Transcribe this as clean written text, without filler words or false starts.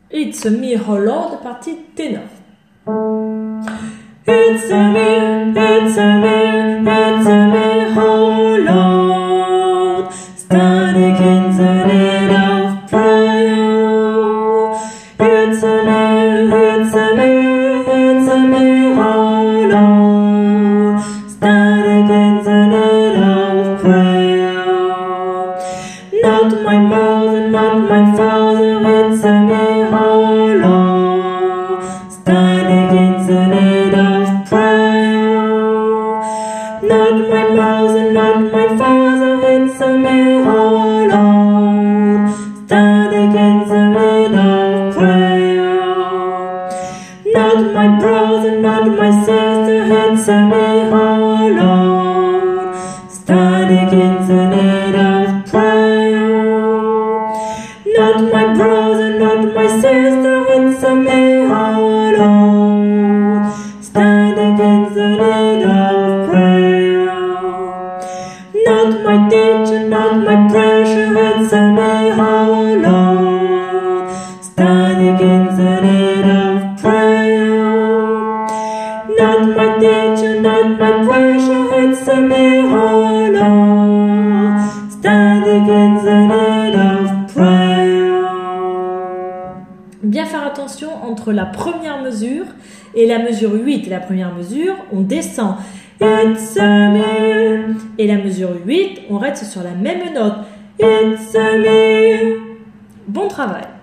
It's me Hollande, partie ténor. It's me Hollande, standing in the need of prayer. It's me Hollande, standing in the need of prayer. Not my mother, not my father, it's me Hollande, standing in the need of prayer. Not my mother, not my father, it's me Hollande, standing in the need of prayer. Not my brother, not my sister, it's me Hollande, standing in the need of prayer. Not my brother, not my sister, it's me Hollande, standing in the need of prayer. Not my teacher, not my pressure, it's me Hollande, standing in the need of prayer. Not my teacher, not my pressure, it's me Hollande, standing in the need of prayer. Bien faire attention entre la première mesure et la mesure 8. La première mesure, on descend. It's me. Et la mesure 8, on reste sur la même note. It's me. Bon travail.